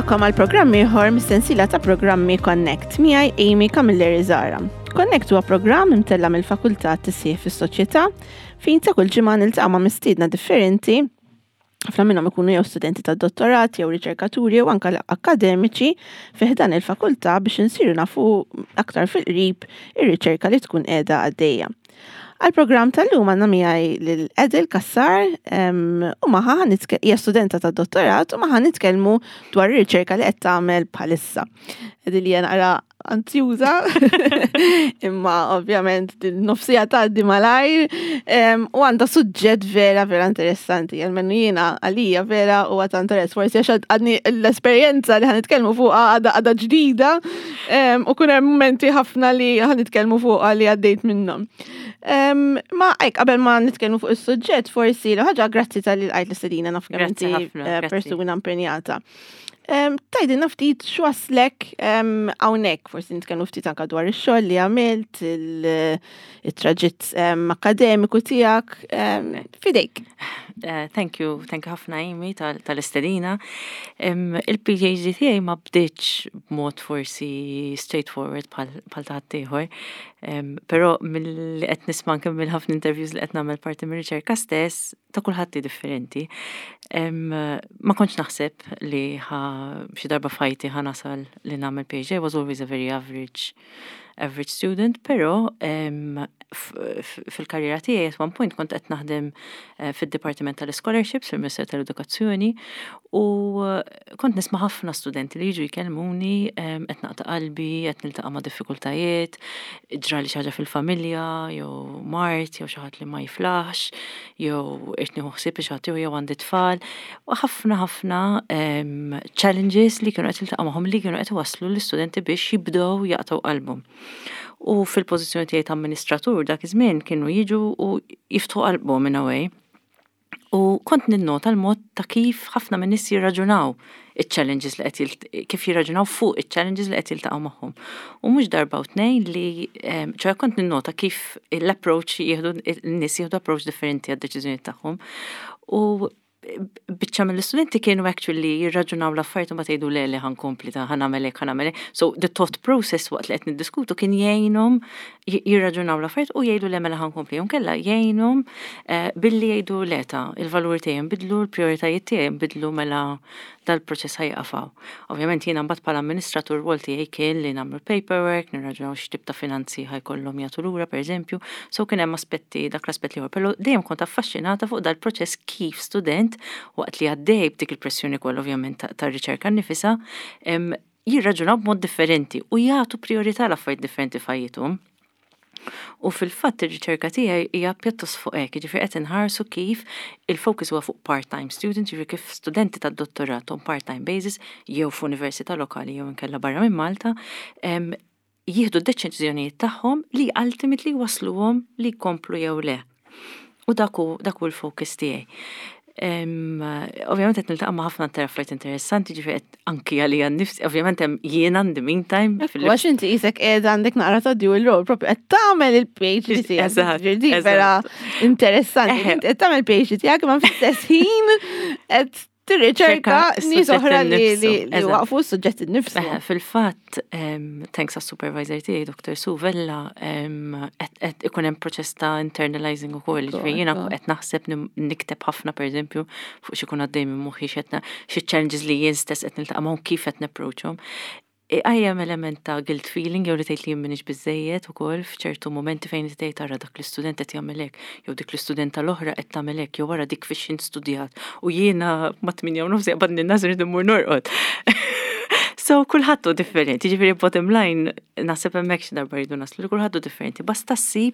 Nilqakom għal programmi ieħor mis-sensiela ta' programmi Connect miegħi Amy Camilleri Zara. Connect huwa programm imtella mill-Fakultà Tisjih fis-Soċjetà fejn ta' kull ġimgħa niltaqgħu ma' mistiedna differenti. Ħafna minnhom ikunu jew studenti tad-dottorat jew riċerkaturi jew anke akkademiċi fih dan il-fakultà biex insiru nafu aktar fil-qrib ir-riċerka li tkun qiegħda għaddejja. Għal-programm tal-lum għandna miegħi lil Edil Kassar u magħha hija studenta tad-dottorat u magħha nitkellmu dwar ir-riċerka li qed tagħmel bħalissa. Edil hija naqra anzjuża imma ovvjament din-nofsija tgħaddi malajr u għandha suġġett vera interessanti. Almenu jiena għalija vera huwa ta' interess forsi għax għadni l-esperjenza li ħanitkellmu fuqha għadha ġdida u kun hemm momenti ħafna li ħanitkellmu fuqha li għaddejt minnhom. Ma qabel ma nitkellmu fuq is-suġġett forsi ħaġa grazzi tal-li qajt l-istedina naf kemm inti persuna impenjata. Tajdilna ftit x'waslek hawnhekk, forsi nitkellmu ftit anke dwar ix-xogħol li għamilt, it-traġitt akademiku tiegħek, fidejk. Thank you ħafna Amy tal-istedina. Il-PhD tiegħi ma bdietx b'mod forsi straightforward bħal taħt ieħor, però milli qed nisma' anke mill-ħafna interviews li qed nagħmel parti mir-riċerka stess ta' kulħadd differenti. Ma kontx naħseb li xi darba fajti nasal li nagħmel PhD. I was always a very average student, però fil-karriera tiegħi at one point kont qed naħdem fid-Dipartiment tal-Scholarships fil-Ministeru tal-Edukazzjoni u kont nisma' ħafna studenti li jiġu jkellmuni qed naqta' qalbi, qed niltaqa' ma' diffikultajiet, ġrali xi ħaġa fil-familja, jew mart, jew xi ħadd li ma jiflaħx, jew qed nieħu ħsieb xi ħadd jew għandi tfal, u ħafna challenges li kienu qed jiltaqa' magħhom li kienu qed iwasslu l-istudenti biex jibdew jaqtaw qalbhom. U fil-pożizzjoni tiegħi ta' amministratur dak iż-żmien kienu jiġu u jiftħu qalbhom in a way. U kont ninnota l-mod ta' kif ħafna minn nies jirraġunaw iċ-challenges li kif jirraġunaw fuq iċ-challenges li qed jiltaqgħu magħhom. U mhux darba u tnejn li ċoħe kont ninnota kif l-approach n-nies jieħdu approach differenti għad-deċiżjonijiet tagħhom. U biċċa mill-istudenti kienu actually jirraġunaw l-affarijiet u ma tgħidu le ħankompli ta' ħanagħmel hekk. So the thought process waqt li qed niddiskutu kien jgħinhom jirraġunaw l-affarijiet u jgħidu le mela ħankompli. Jew kellha jgħinhom billi jgħidu le il-valuri tiegħi nbidlu, l-prijoritajiet tiegħi nbidlu mela dal-proċess ħajqafaw. Ovvjament jiena mbagħad bħala amministratur rwol tiegħi kien li nagħmlu paperwork, nirraġunaw x'tip ta' finanzi ħajkollhom jagħtu lura pereżempju, so kien hemm dak l-aspett li però dejjem kont affaxxinata fuq dal-proċess kif student waqt li għaddej b'dik il-pressjoni kollha ovvjament tar-riċerka nnifisha jirraġunaw b'mod differenti u jagħtu priorità l-affarijiet differenti f'ħajjithom. U fil-fatt ir-riċerka tiegħi hija pjuttost fuq hekk, jiġifieri qed inħarsu kif il-focus huwa fuq part-time students, jiġifieri kif studenti tad-dottorat on part-time basis jew f'università lokali jew inkella barra minn Malta jieħdu d-deċiżjonijiet tagħhom li ultimately wasluhom li jkomplu jew le. U dak hu l-focus tiegħi. Ovvjament qed niltaqa' ma' ħafna affarijiet interessanti, ġifieri anki għalija nnifsi, ovvjament hemm jien għandi meantime. Għax inti qisek qiegħda għandek naqra ta' dual role proprju qed tagħmel il-PhD tiegħek. Vera interessanti. Qed tagħmel PhD tiegħek ma fl-istess ħin qed tirriċerka nies oħra li waqfu s-suġġett innifsu. Fil-fatt, thanks għas-supervisor tiegħi Dr. Suvella, qed ikun hemm proċess ta' internalizing ukoll. Jiena qed naħseb nikteb ħafna pereżempju fuq xi jkun għaddej minn moħħi xi challenges li jien stess qed niltaqa' magħhom kif qed napproachhom. Għajjem element ta' guilt feeling, jew li tgħid li minix biżejjed ukoll f'ċertu momenti fejn tgħid tara dak l-istudent qed jagħmel hekk, jew dik l-istudenta l-oħra qed tagħmel hekk, jew wara dik fix studjat u jiena ma' 8:30 qabadni n-nażar immur norqod. So kulħadd hu differenti, ġifieri bottom line naħseb hemmhekk xi darba jridu naslu li kulħadd hu differenti, basta ssib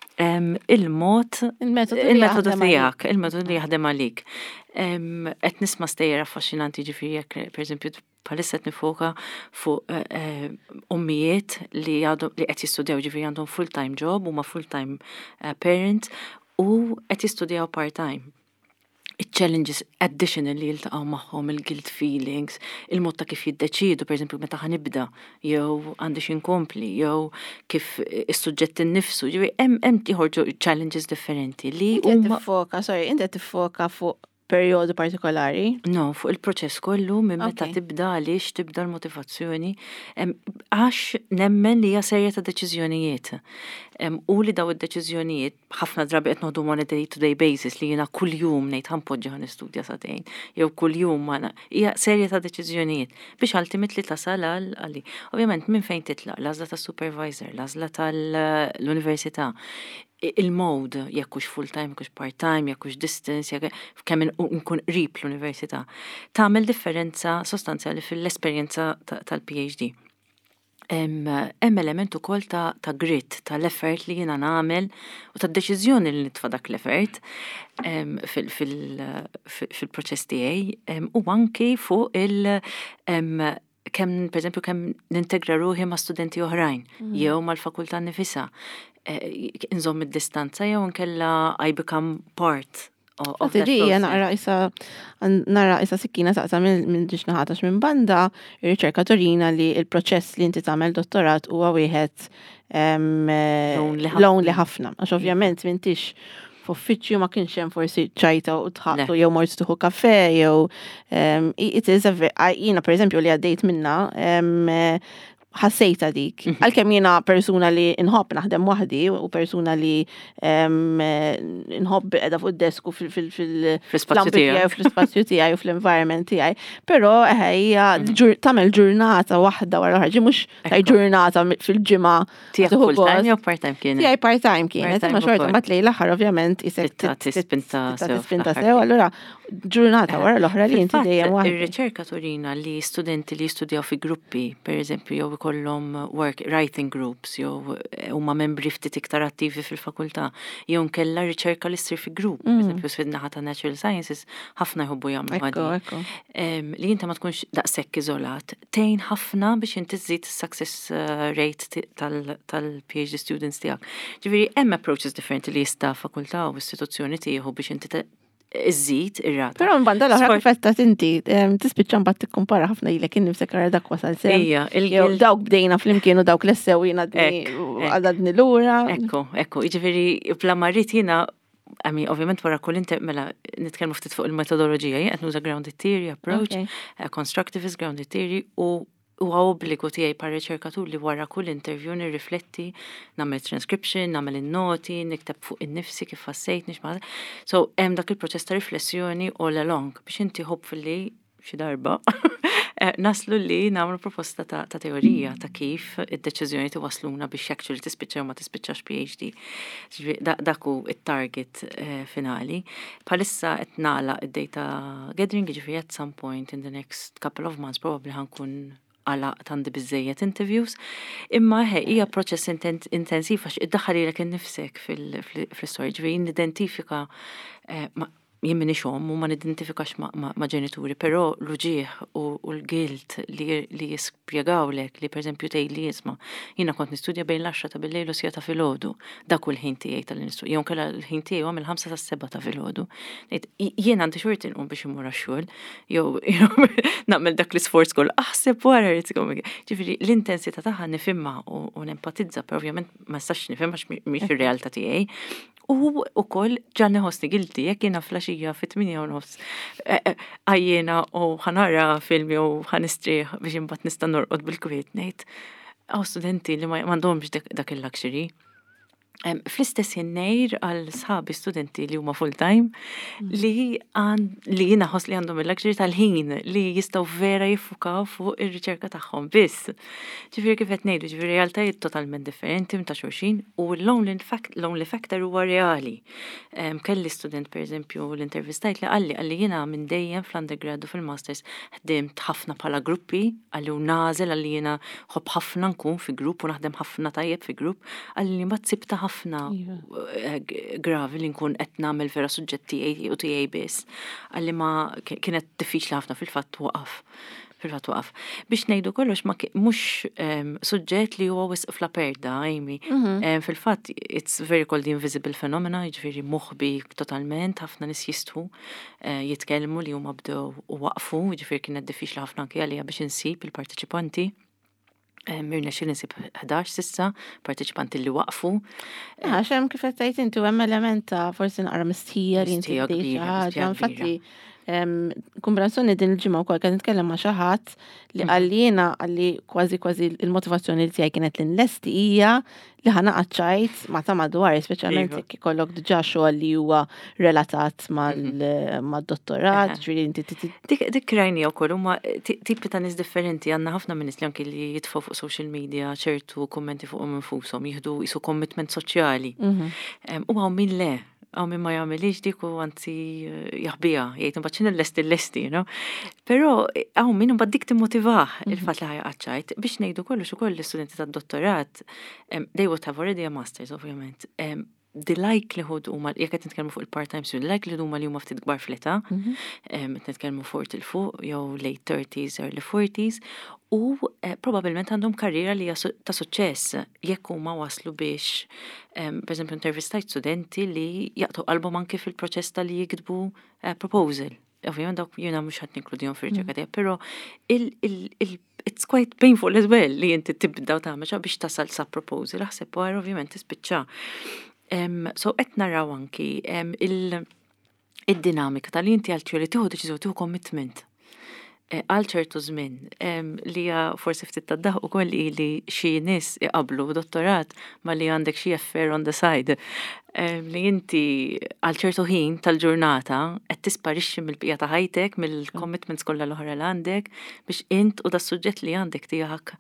il-metodu tiegħek, il-metodu li jaħdem għalik. Qed nisma' stejjer affaxxinanti ġifieri jekk pereżempju bħalissa qed nifoka fuq ommijiet li qed jistudjaw ġifieri għandhom full-time job huma full-time parent u qed jistudjaw part-time. Il-challenges additionally jiltaqgħu magħhom il-guilt feelings, il-mod ta' kif jiddeċiedu, pereżempju meta ħanibda, jew għandi xi nkompli, jew kif is-suġġett innifsu, ġifieri hemm joħorġu challenges differenti li huma inti qed tiffoka fuq perjodu partikolari? No, fuq il-proċess kollu minn meta Okay. tibda għaliex tibda l-motivazzjoni għax nemmen li hija serje ta' deċiżjonijiet. U li daw id-deċiżjonijiet ħafna drabi qed noħdu on a day-to-day basis li jiena kuljum ngħid ħanpoġġi ħanistudja satejn jew kuljum hija serje ta' deċiżjonijiet biex ultimately tasal għalli. Ovvjament minn fejn titlaq l-għażla tas-supervisor, l-għażla tal-università, il-mode, jekkux full-time, jekkux part-time, jekkux distance, kemm nkun qrib l-università, tagħmel differenza sostanzjali fil-esperjenza tal-PhD. Hemm element ukoll ta' grit, tal-effort li jiena nagħmel u tad-deċiżjoni li nitfa' dak l-effort fil-proċess tiegħi u anki fuq kemm pereżempju kemm nintegra ruħi ma' studenti oħrajn jew mal-fakultà nifisha. Inżomm id-distanza jew nkella I become part of that process. nara isa sikkina saqsa minn ġiex naħatax minn banda, ir-riċerka turina li il-proċess li inti tagħmel dottorat huwa wieħed lonely ħafna. Għax ovvjament m'intix f'uffiċċju ma kienx hemm forsi ċajta u tħaqtu jew mort tieħu kafè jew it is jiena pereżempju li għaddejt minnha ħassejta dik. Għalkemm jiena persuna li nħobb naħdem waħdi u persuna li nħobb qiegħda fuq id-desk u fl-ispazju tiegħi u fl-environment tiegħi. Però hija tagħmel ġurnata waħda wara l-oħra, mhux ġurnata fil-ġimgħa. Tiegħek full-time jew part-time kienet? Tiegħi part-time kienet, imma xorta mbagħad lejn l-aħħar ovvjament isek tispinta sew, allura ġurnata wara l-oħra li inti dejjem waħda. Ir-riċerka turina li studenti li jistudjaw fi gruppi, pereżempju, jew ikollhom writing groups, jew huma membri ftit iktar attivi fil-fakultà, jew nkella riċerka li ssir fi grupp, pereżempju fid-naħa ta' Natural Sciences, ħafna jħobbu jagħmlu ħadi. Li inta ma tkunx daqshekk iżolat, tgħin ħafna biex inti żżid is-success rate tal-PhD students tiegħek. Ġifieri hemm approaches differenti li jista' fakultà u istituzzjoni tieħu biex inti iżid ir-rata. Però mbagħad l-oħra kif qed inti tispiċċa mbagħad tikkumpara ħafna ilek innifsek ara dak wasal sew. Jew dawk bdejna flimkien u dawk lessew jiena għadni lura. Ekku, jiġifieri bla marrit jiena ovvjament wara kull mela nitkellmu ftit fuq il-metodoloġija, qed nuża grounded theory approach, constructivist grounded theory u huwa obbligu tiegħi par riċerkatur li wara kull interview nirrifletti, nagħmel transcription, nagħmel in-noti, nikteb fuq innifsi kif ħassejt nixma'. So hemm dak il-proċess ta' riflessjoni all along biex inti hopefully xi darba naslu li nagħmlu proposta ta' teorija ta' kif id-deċiżjoni tiwasluna biex actually tispiċċa ma tispiċċax PhD. Dak hu it-target finali. Bħalissa qed nagħlaq id-data gathering, jiġifieri at some point in the next couple of months probably ħankun għalaq tandi bizzejiet interviews, imma hija proċess intensiv għax iddaħħalilek innifsek fil-storja, ġifieri nidentifika jien minix u ma nidentifikax ma' ġenituri, però l-uġieħ u l-gilt li jispjegawlek li pereżempju tgħidli jisma' jiena kont nistudja bejn l-10 ta' bil-lejl u 6 ta' filgħodu, dak hu l-ħin tiegħi tal-istudju, jew kellha l-ħin tiegħi huwa mill-5 tas-7 ta' filgħodu. Jien għandi xorti nqum biex imur għax-xogħol, jew nagħmel dak l-isforz koll aħseb wara rid tkun. Ġifieri l-intensità tagħha nifhimha u nempatizza, però ovvjament ma nistax nifhimha mhix ir-realtà tiegħi. U ukoll ġanni ħossni gilti jekk jiena flaxija fit-8:30 għajjena u ħanara film jew ħanistrieħ biex imbagħad nista' norqod bil-kwiet ngħid studenti li m'għandhomx dak il-luxury. Fl-istess jinnejr għal sħabi studenti li huma full-time li jiena ħoss li għandhom il-luxury tal-ħin li jistgħu vera jiffukaw fuq ir-riċerka tagħhom biss. Ġifieri kif qed ngħidu, ġifieri realtajiet totalment differenti ta' xulxin u l-lonely factor huwa reali. Kelli student pereżempju l-intervistajt li qalli jiena minn dejjem fl-undergrad u fil-masters ħdimt ħafna bħala gruppi, għalli hu nażel għalli jiena ħobb ħafna nkun fi grupp u naħdem ħafna tajjeb fi grupp, għalli ma tsibta ħafna gravi li nkun qed nagħmel vera suġġett tiegħi u tiegħi biss. Għalli ma kienet diffiċli ħafna fil-fatt waqaf. Biex ngħidu kollox mhux suġġett li huwa wisq fl-aperta, Amy. Fil-fatt it's very called the invisible phenomena, jiġifieri moħħbi totalment, ħafna nies jistħu jitkellmu li huma bdew u waqfu, jiġifieri kienet diffiċli ħafna anke għalija biex insib il-parteċipanti. Mirna xil nsib 11 sissa, partiċipanti li waqfu. Għaxem kif għettajt intu għem elementa forsi naqra mistija li inti Mistija kbira, mistija infatti kumbrazzjoni din il-ġimgħa wkoll qed nitkellem ma' xi ħadd li għallina għalli kważi il-motivazzjoni li tiegħi kienet l-inlesti hija li ħanaqgħod ċajt ma ta' madwar, speċjalment jekk ikollok diġà xogħol li huwa relatat mad-dottorat, ġifieri inti dik rajni wkoll huma tipi ta' nies differenti, għandna ħafna minn nies li anke li jitfgħu fuq social media ċertu kummenti fuqhom infushom jieħdu qisu commitment soċjali. U hawn min le. Għaw minn ma jgħamilix dik u għanzi jaħbija, jgħid mbaċċin l-lesti, no? Pero għaw minn mbad dik timmotivaħ il-fat li ħajqaċċajt biex nejdu kollu xukoll l-studenti ta' dottorat, they would have already a master's, ovvjament. The likelihood huma jekk qed nitkellmu fuq il-part-time student, the likelihood huma li huma ftit kbar fl-età, qed nitkellmu 40 fuq jew late 30s, early 40s, u probabbilment għandhom karriera li hija ta' suċċess jekk huma waslu biex pereżempju intervistajt studenti li jaqtu qalbhom anke fil-proċess ta' li jiktbu proposal. Ovvjament dawk jiena mhux ħadd ninkludihom fir-riċerka tiegħek, però it's quite painful as well li inti tibda tagħmel biex tasal sa proposal, aħseb wara ovvjament tispiċċa. So qed naraw anki il-dinamika tal inti għal li tieħu deċiżjoni tieħu commitment għal ċertu żmien li forsi ftit taddaħ ukoll li xi nies iqablu dottorat ma li għandek xi affair on the side li inti għal ċertu ħin tal-ġurnata qed tisparixxi mill-bqija ta' ħajtek mill-commitments kollha l-oħra li għandek biex int u das-suġġett li għandek tiegħek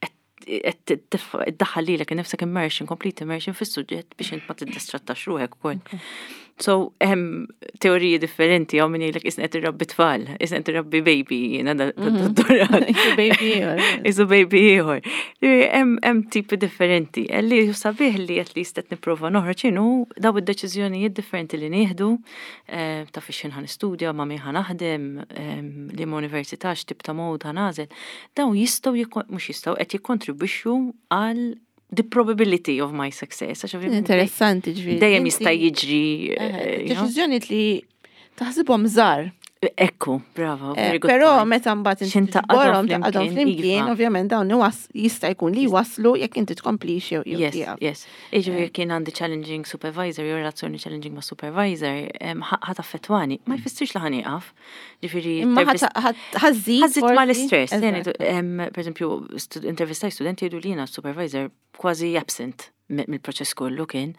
id-daħħal lilek innifsek complete immersion fis-suġġett biex int ma tiddistrattax ruħek ukoll. So, teoriji differenti għaw minn jgħilek isna qed irrabbi tfal, isna qed irrabbi baby, jiena dottorat. Isu baby ieħor. Hemm tipi differenti. Li sabiħ li qed li qed nipprova noħroġ inhu daw id-deċiżjonijiet differenti li nieħdu ta' fiex ħan istudja ma' min ħan naħdem li ma' università x'tip ta' mod ħanażel. Dawn jistgħu mhux jistgħu qed jikkontribwixxu għal the probability of my success. Interessanti ġviri. Dejjem jista' jiġri. Deċiżjoni li taħsibhom żgħar. Ekku, bravo. Però meta mbagħad inti tborhom taqgħodhom flimkien, ovvjament dawn jista' jkun li waslu jekk inti tkomplix jew Yes. Jiġifieri kien għandi challenging supervisor, jew relazzjoni challenging ma' supervisor, ħadd affettwani. Ma jfissirx li ħanieqaf. Ġifieri ħażid mal-istress. Pereżempju, intervistaj studenti jgħidu li jiena supervisor kważi absent mill-proċess kollu kien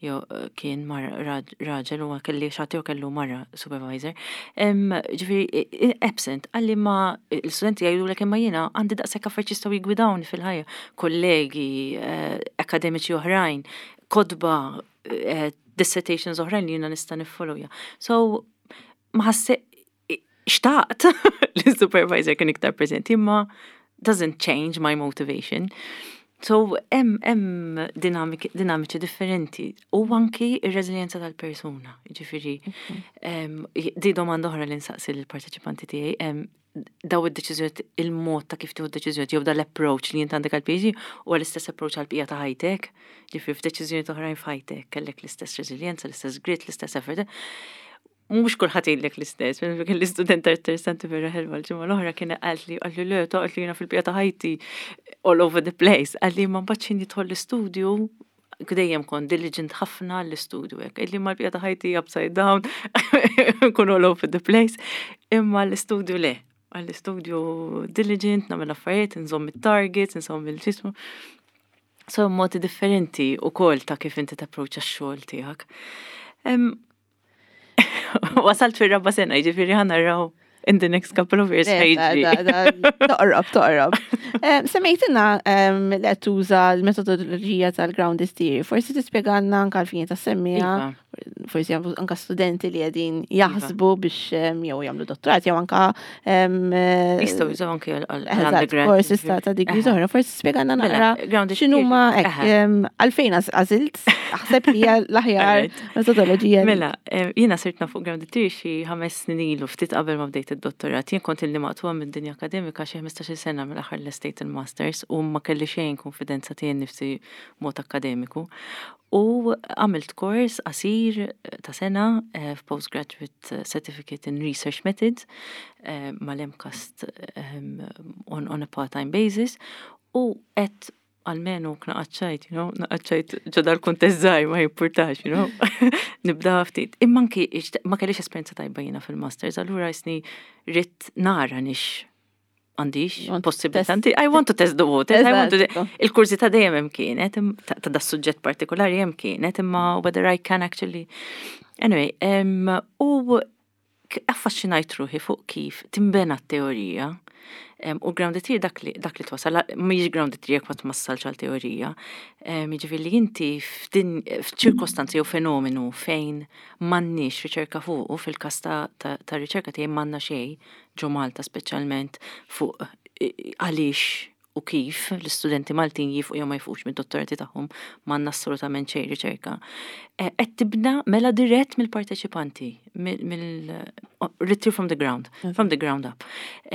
raġel u kelli xati u kellu marra supervisor. Ġifieri absent għalli ma l-studenti jgħidu l imma jiena għandi daqshekk affarijiet jistgħu jigwidawni fil-ħajja, kollegi, akademiċi oħrajn, kodba, dissertations oħrajn li jiena nista' niffollowja. So ma xtaqt li s-supervisor kien iktar preżenti, imma doesn't change my motivation. So, hemm dinamiċi differenti u anki ir-reżiljenza tal-persuna. Ġifieri, di domanda oħra li nsaqsi lill-parteċipanti tiegħi, daw id-deċiżjonijiet il-mod ta' kif tieħu d-deċiżjonijiet jew dal-approach li jint għandek għall-PhD u l-istess approach għall-bqija ta' ħajtek. Ġifieri f'deċiżjonijiet oħrajn f'ħajtek kellek l-istess reżiljenza, l-istess grit, l-istess effort. Mux kulħadd jgħidlek l-istess, kien l-istudent interessanti vera ħelwa l-ġimgħa l-oħra kien qalt li le toqgħod li jiena fil-bqija ta' ħajti all over the place. Għalli ma mbagħad jidħol l-istudju dejjem kon diligent ħafna l-istudju hekk. Illi ma l-bqija ta' ħajti upside down, kun all over the place. Imma l-istudju le. Għall-istudju diligent, nagħmel affarijiet, nżomm it-targets, nżomm il-ġismu. So modi differenti wkoll ta' kif inti tapproċċa x-xogħol tiegħek. Wasalt fil-rabba sena, ġifiri ħanarraw in the next couple of years ħajġi. Toqrob. Semmejtina li tuża l-metodoloġija tal-grounded theory. Forsi tispjegalna anka l-fini ta' semmija, forsi anka studenti li għedin jaħsbu biex jew jagħmlu dottorat, jew anka jistgħu jużaw anke għall-undergrad. Forsi ta' digri oħra, forsi tispjegalna naqra x'inhuma għalfejn għażilt aħseb li l-aħjar metodoloġija. Mela, jiena sirtna fuq grounded theory xi 5 snin ilu ftit qabel ma bdejt id-dottorat. Jien kont illi maqtuha mid-dinja akademika xi 15 sena mill-aħħar l-estate il-masters u ma kelli xejn konfidenza tiegħi nnifsi mod akademiku. U għamilt kors qasir ta' sena f'Postgraduate Certificate in Research Methods mal-MCAST on a part-time basis U qed għalmenu naqaċċajt, naqaċċajt ġodar kontezzaj ma jimpurtax, nibda ftit. Imma anki ma kellix esperjenza tajba jiena fil-masters, allura jisni rrit nara nix għandix possibilitanti. I want to test the waters. Il-kurzita dejjem hemm kienet, ta' da suġġett partikolari hemm kienet, imma whether I can actually. Anyway, u affaxxinajt ruħi fuq kif timbena t-teorija. U grounded theory dak li twasal, mhijiex grounded theory jekk ma tmassalx għal teorija. Jiġifieri inti f'ċirkostanzi jew fenomenu fejn m'għandniex riċerka fuq, fil-każ ta' riċerka tiegħi m'għandna xejn ġo Malta speċjalment fuq għaliex u kif l-istudenti Maltin jifqu jew ma jifqux mid-dottorati tagħhom m'għandna assolutament xejn riċerka. Qed tibda mela dirett mill-parteċipanti, retrieve from the ground up.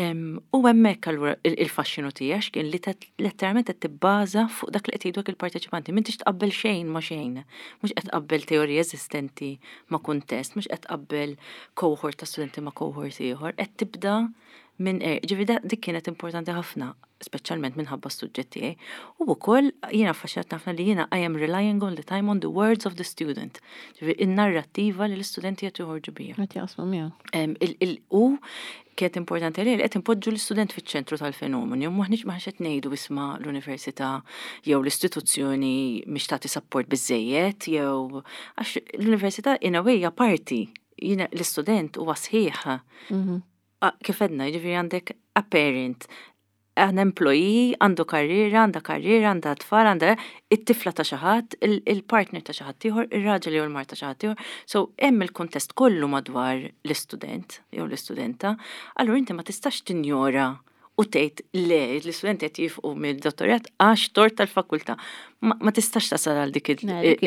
U hemmhekk allura il-faxxinu tiegħek kien li letteralment qed tibbaża fuq dak li qed jgħidulek il-parteċipanti. M'intix tqabbel xejn ma' xejn. Mhux qed tqabbel teorija eżistenti ma' kuntest, mhux qed tqabbel cohort ta' studenti ma' cohort ieħor, qed tibda minn ġifieri dik kienet importanti ħafna, speċjalment minħabba suġġetti tiegħi. U wkoll jiena affaxxjat ħafna li jiena I am relying all the time on the words of the student. Ġifieri in-narrattiva li l-istudenti qed joħorġu biha. Qed jasmu miegħu. U kienet importanti li qed impoġġu l-istudent fiċ-ċentru tal-fenomenu. Maħniex qed ngħidu isma' l-università jew l-istituzzjoni mhix tagħti support biżejjed jew għax l-università in a way parti. Jiena l-istudent huwa sħiħ. Kif edna, ġifiri għandek a parent, an employee, għandu karriera, għanda tfal, għanda it-tifla ta' xaħat, il-partner ta' xaħat tiħor, il-raġel jew il-mar ta' xaħat tiħor. So, hemm il-kontest kollu madwar l-istudent, jew l-istudenta, allura inti ma tistax tinjora u tgħid le, l-istudenti qed jifqu mill-dottorat għax tort tal-fakultà. Ma tistax tasal għal dik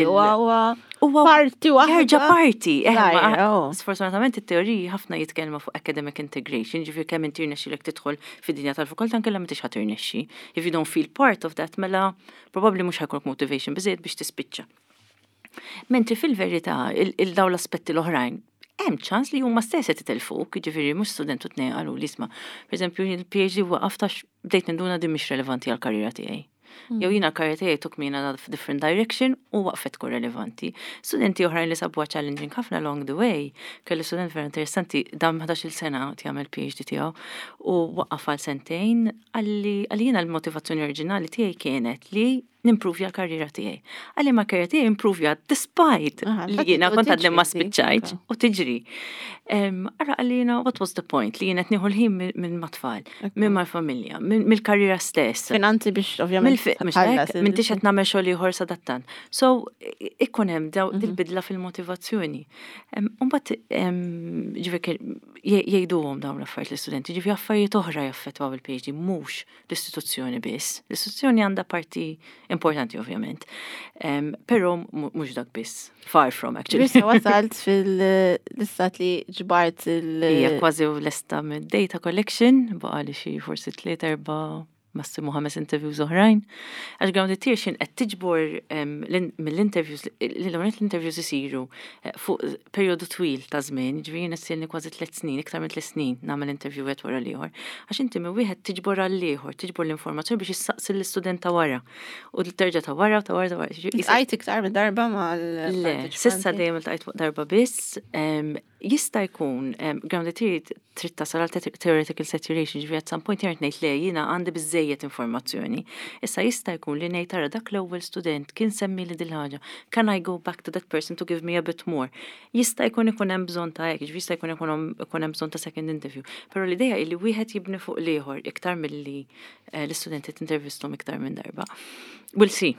parti waħda. Ħerġa parti. Sfortunatament it-teoriji ħafna jitkellmu fuq academic integration, ġifier kemm inti rnexxilek tidħol fid-dinja tal-fakultà anke m'intix ħadd irnexxi. If you don't feel part of that, mela probabbli mhux ħajkolk motivation biżejjed biex tispiċċa. Mentri fil-verità il-daw l-aspetti l-oħrajn hemm ċans li huma stess qed itelfuk, jiġifieri mhux student u tnejn qalu li isma'. Pereżempju il-PhD waqaf tax bdejt ninduna din mhix relevanti għall-karriera tiegħi. Jew jiena l-karriera tiegħi took me in a different direction u waqfet tkun relevanti. Studenti oħrajn li sabuha challenging ħafna along the way, kelli student vera interessanti dam 11-il sena jagħmel PhD tiegħu u waqaf għal sentejn għalli jiena l-motivazzjoni oriġinali tiegħi kienet li nimprovja l-karriera tiegħi. Għalli ma karriera tiegħi improvja despite li jiena kont għadlem ma spiċċajt u tiġri. Ara għalli jiena what was the point li jiena tnieħu l-ħin minn matfall, minn mal-familja, mill-karriera stess. Finanzi biex ovvjament. M'intix qed nagħmel xogħol ieħor sadattan. So ikun hemm dil-bidla fil-motivazzjoni. Mbagħad ġifier jgħiduhom dawn l-affarijiet l-istudenti, ġifier affarijiet oħra jaffettwaw il-PhD mhux l-istituzzjoni biss. L-istituzzjoni għandha parti importanti ovvjament. Però mhux dak biss. Far from actually. Bissa wasalt fil-istat li ġbart Hija kważi lesta mid-data collection, baqa li xi forsi 3-4 massimu 5 interviews oħrajn. Għax grounded theory xin qed tiġbor mill-interviews l-interviews isiru fuq perjodu twil ta' żmien, ġifieri nessilni kważi 3 snin, iktar minn 3 snin nagħmel interview wieħed wara l-ieħor. Għax inti minn wieħed tiġbor għall-ieħor, tiġbor l-informazzjoni biex issaqsi l-istudent ta' wara. U terġa' ta' wara. Tqajt iktar minn darba mal. Le, s'issa dejjem iltqajt fuq darba biss. Jista' jkun grounded theory trid tasal għal theoretical saturation, ġifieri at some point jgħid ngħid le jiena għandi biżejjed informazzjoni. Issa jista' jkun li ngħid tara dak l-ewwel student kien semmi li dil ħaġa. Can I go back to that person to give me a bit more? Jista' jkun hemm bżonn ta' hekk, jista' jkun hemm bżonn ta' second interview. Però l-idea li wieħed jibni fuq l-ieħor iktar milli l-istudenti tintervistom iktar minn darba. We'll see.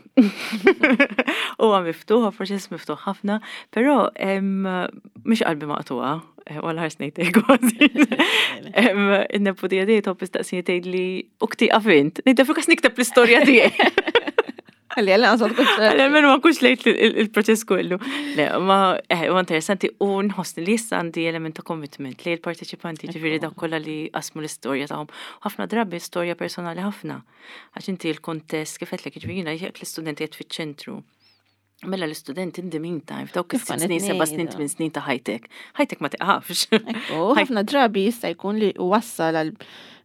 Huwa miftuħ, proċess miftuħ ħafna, però mhux qalbi maqtuqa, wala ħars ngħidlek kważi. In-neputija tiegħi top istaqsini tgħidli ukti qafint. Ngħidha fuq nikteb l-istorja tiegħi. Għalli għasad minn ma kux lejt il-proċess kollu. Le, ma interessanti u nħossni li jissa għandi element ta' commitment li l-parteċipanti ġifiri dak kollha li qasmu l-istorja tagħhom. Ħafna drabi storja personali ħafna. Għax inti l-kontest kif qedlek ġifiri jekk l-istudenti qed fiċ-ċentru. Mela l-istudent in the meantime, f'dawk 6 snin, 7 snin, 8 snin ta' ħajtek. Ħajtek ma tiqafx. Ħafna drabi jista' jkun li wassal għal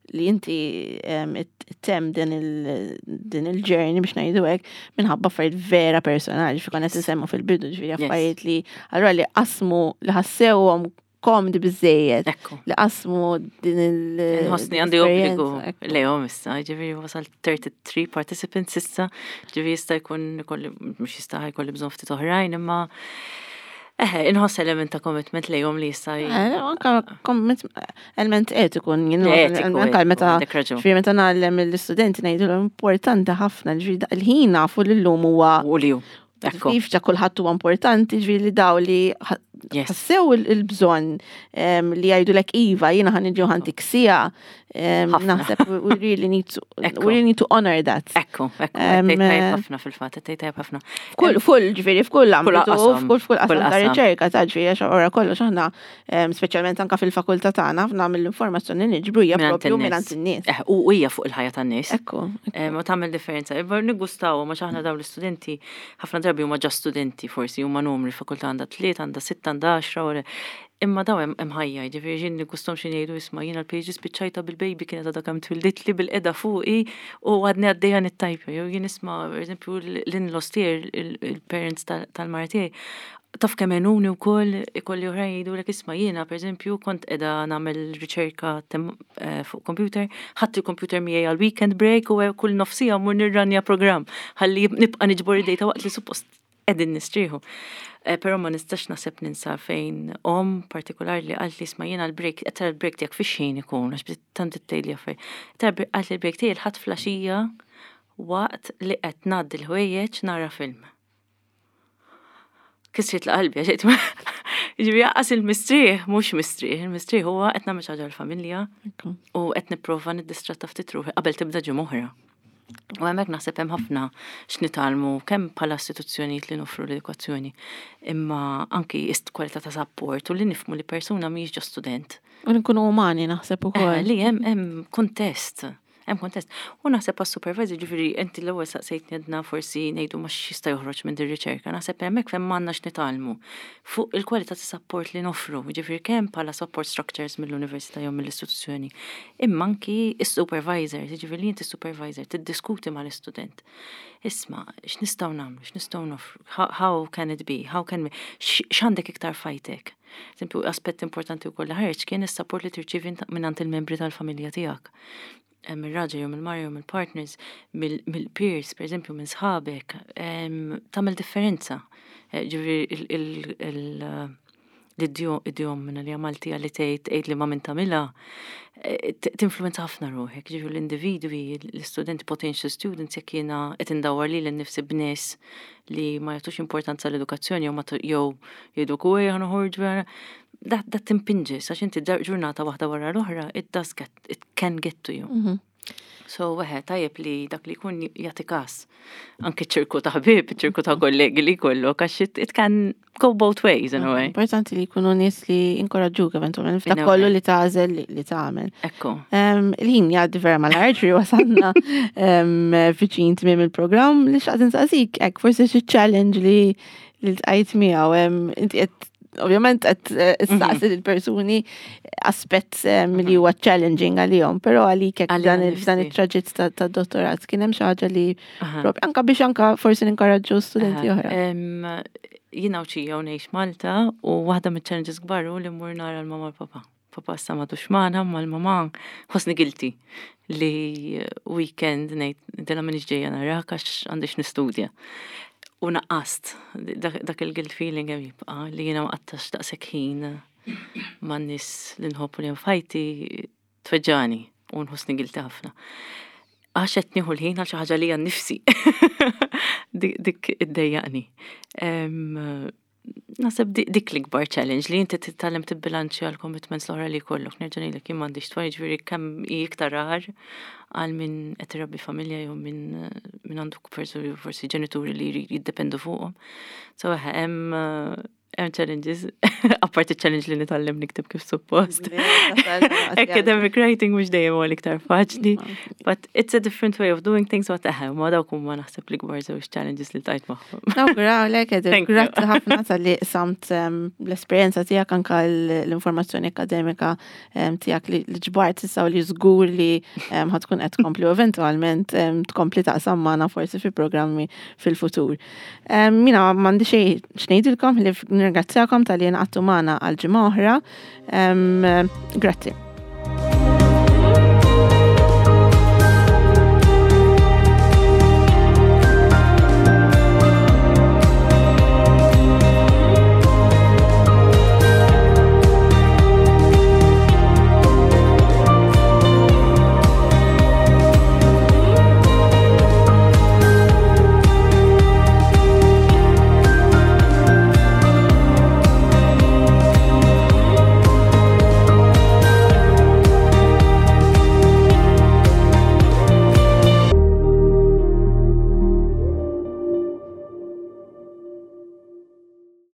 li inti tem din il-ġerni biex ngħidu hekk minħabba affarijiet vera personali fi konet isemmu fil-bidu ġifieri affarijiet li allura li qasmu li ħassewhom komdi biżejjed li qasmu din Nħossni għandi obbligu lejhom issa, ġifieri wasal 33 participants issa, ġifieri jista' jkun mhux jista' jkolli bżonn ftit oħrajn imma inħoss element ta' commitment lejhom li jista' element etiku anke meta nagħlem l-istudenti ngħidulhom importanti ħafna ġifieri il-ħin nafu li llum huwa kif ġa kulħadd huwa importanti ġifieri li daw li ħassew il-bżonn li jgħidulek iva jiena ħaniġi ħantik sija naħseb we really need to honor that. Ekku, tajjeb ħafna fil-fatt, tajjeb ħafna. F'kull ġifieri f'kull ambitu, f'kull qasam ta' riċerka ta' ġifieri għax ora kollox aħna speċjalment anke fil-fakultà tagħna nagħmel-informazzjoni niġbru hija proprju mingħand in-nies. U hija fuq il-ħajja tan-nies. Ekku. Ma tagħmel differenza. Niggustaw ma aħna dawn l-istudenti ħafna drabi huma ġa studenti forsi huma numri fakultà għandha 3, għandha 6, għandha 10 imma daw hemm ħajja, ġifieri ġinni gustom xi ngħidu isma' jiena l-pages spiċċajta bil-baby kienet għadha kemm twilditli bil-qeda fuqi u għadni għaddejja nittajpa. Jew jien isma' pereżempju l-in-laws tiegħi il-parents tal-mara tiegħi taf kemm għenuni wkoll ikolli oħrajn jgħidulek isma' jiena pereżempju kont qiegħda nagħmel riċerka fuq computer, ħadd il-computer miegħi għal weekend break u kull nofsija mmur nirranja programm ħalli nibqa' niġbor id-dejta waqt li suppost qegħdin nistrieħu. Però ma nistax naħseb ninsa fejn partikolari li qalt li isma' jiena l-break, tara l-break tiegħek fix-xejn ikun għax tant ittejli affarijiet. Tara qalt li l-break tiegħi ħadd flaxija waqt li qed ngħaddi l-ħwejjeġ nara film. Kisret l-qalbi għax jiġifieri jaqqas il-mistrieħ mhux mistrieħ, il-mistrieħ huwa qed nagħmel xi ħaġa l-familja u qed nipprova niddistratta ftit ruħi qabel tibda ġimgħa oħra. U hemmhekk naħseb hemm ħafna x'nitalmu kemm bħala istituzzjonijiet li nofru l-edukazzjoni imma anki kwalità ta' support u li nifhmu li persuna mhijiex ġa student. U nkunu umani naħseb ukoll. Li hemm kuntest. U naħseb għas-supervisor ġifieri inti l-ewwel saqsejtni għedna forsi ngħidu ma x'jista' joħroġ minn dir-riċerka. Naħseb hemmhekk fejn m'għandna x'nitalmu fuq il-kwalità ta' support li nofru, ġifieri kemm bħala support structures mill-università jew mill-istituzzjoni. Imma anki is-supervisor, ġifieri inti supervisor tiddiskuti mal-istudent. Isma' x'nistgħu nagħmlu, x'nistgħu nofru, how can it be, x'għandek iktar fajtek. Eżempju, aspett importanti wkoll ħareġ kien is-support li tirċievi mingħand il-membri tal-familja tiegħek. Mill-raġel jew mill-mara jew mill-partners, mill-peers, pereżempju minn sħabek, tagħmel differenza. Ġifieri l-idjom minna li għamalti għalli tgħid li ma minn tagħmilha tinfluwenza ħafna ruħek. Ġifieri l-individwi, l-studenti, potential students jekk jiena qed indawwar li l-nifsi b'nies li ma jagħtux importanza l-edukazzjoni jew jgħidu kwej ħanoħorġu that timpinġis, għax inti ġurnata waħda wara l-oħra, it can get to you. So, tajjeb li dak li jkun jagħti każ. Anke ċirku ta' ħbieb, ċirku ta' kollegi li jkollok, għax it can go both ways in a way. Importanti li jkunu nies li inkoraġġuk eventualment f'dak kollu li tażel li tagħmel. Ekku. Il-ħin jgħaddi vera mal-arġri wasalna viċin tmiem il-programm li xaqt insaqsik hekk forsi xi challenge li tqajt miegħu inti qed ovvjament qed istaqsi il-persuni aspett li huwa challenging għalihom, però għalik hekk f'dan it-traġett ta' dottorat kien hemm xi ħaġa li propri anke biex anke forsi ninkoraġġu studenti oħra. Jiena u ngħix Malta u waħda mit-challenges kbar hu li mmur nara l-mama l-papa. Papa issa m'għadux magħna mal-mama ħossni guilty li weekend ngħid dela m'iniex ġejja narak għax għandix nistudja. U naqqast, dak il-guilt feeling hemm jibqa' li jiena ma qattax daqshekk ħin man-nies li nħobbu li fajti tweġġani u nħossni guilty ħafna. Għax qed nieħu l-ħin għal xi ħaġa li nnifsi. Dik iddejjaqni. Naħseb dik l-ikbar challenge li inti titgħallem tibbilanċja l-commitments l-oħra li jkollok. Nerġa' ngħidlek jien m'għandix tfal, jiġifieri kemm iktar rar għal min qed irabbi familja jew min għandu forsi ġenituri li jiddependu fuqhom. So hemm challenges, apparti challenge li nitallem nikteb kif suppost. Academic writing mux dejjem huwa l-iktar faċli, but it's a different way of doing things what taħem, ma dawk huma naħseb li kbar żewġ challenges li tajt magħhom. Nawgurawlek, grazzi ħafna tal-li samt l-esperjenza tiegħek anke l-informazzjoni akademika tiegħek li ġbart issa u li żgur li ħadkun qed tkompli eventwalment tkompli taqsam magħna forsi fi programmi fil-futur. Mina m'għandi xejn xnejdilkom li nirringrazzjakom tal-li nqattu magħna għal ġimgħa oħra. Grazzi.